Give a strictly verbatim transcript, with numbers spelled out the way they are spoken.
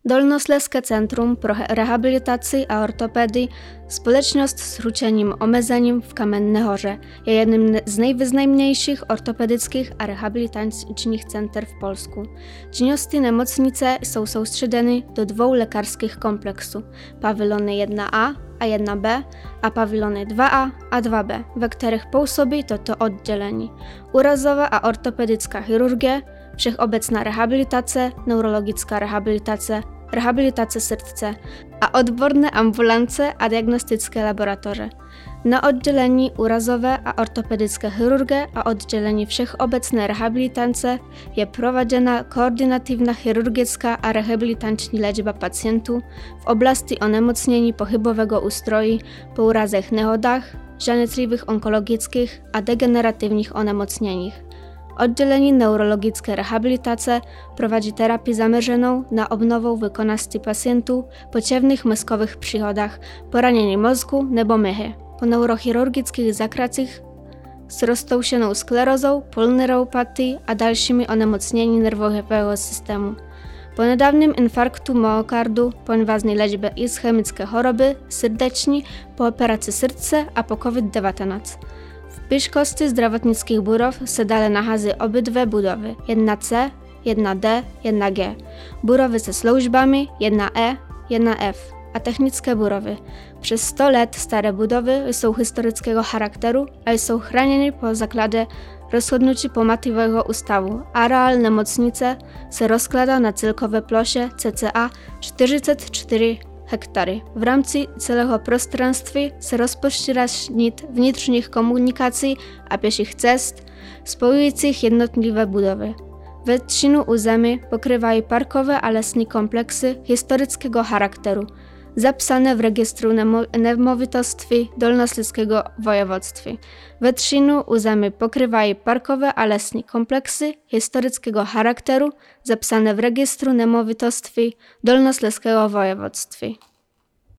Dolnoslezské centrum pro rehabilitaci a ortopedii, společnost s ručením omezeným v Kamenné Hoře, je jedním z nejvýznamnějších ortopedických a rehabilitačních center v Polsku. Činnosti nemocnice jsou soustředěny do dvou lékařských komplexů, pawilony jedna A a jedna B a pawilony dva A a dva B, ve kterých působí toto oddělení. Úrazová a ortopedická chirurgie, všeobecná rehabilitace, neurologická rehabilitace, rehabilitace srdce a odborné ambulance a diagnostické laboratoře. Na oddělení úrazové a ortopedické chirurgie a oddělení všeobecné rehabilitace je prováděna koordinativní chirurgická a rehabilitační léčba pacientů v oblasti onemocnění pohybového ústrojí po úrazech, nehodách, žánečlivých onkologických a degenerativních onemocněních. Oddělení neurologické rehabilitace provádí terapii zaměřenou na obnovu výkonnosti pacientů po čevných mozkových příhodách, poranění mozku nebo myhy, po neurochirurgických zákracích s roztroušenou sklerózou, polyneuropatii a dalšími onemocnění nervového systému, po nedávném infarktu myokardu, po invazní léčbě ischemické choroby srdeční, po operaci srdce a po covid devatenáct. V blízkosti zdravotnických budov se dále nachází obě dvě budovy, jedna C, jedna D, jedna G, budovy se službami jedna E, jedna F a technické budovy. Přes sto let staré budovy jsou historického charakteru a jsou chráněny po základě rozhodnutí památkového ústavu. Areál nemocnice se rozkládá na celkové ploše cca čtyřicet čtyři hektary. V rámci celého prostranství se rozpoštírá nit vnitřních komunikací a pěších cest spojujících jednotlivé budovy. Většinu území pokrývají parkové a lesní komplexy historického charakteru, zapsané v registru nemovitostí Dolnoslezského vojewództví. Většinu území pokrývají parkové a lesní komplexy historického charakteru, zapsané v registru nemovitostí Dolnoslezského vojewództví.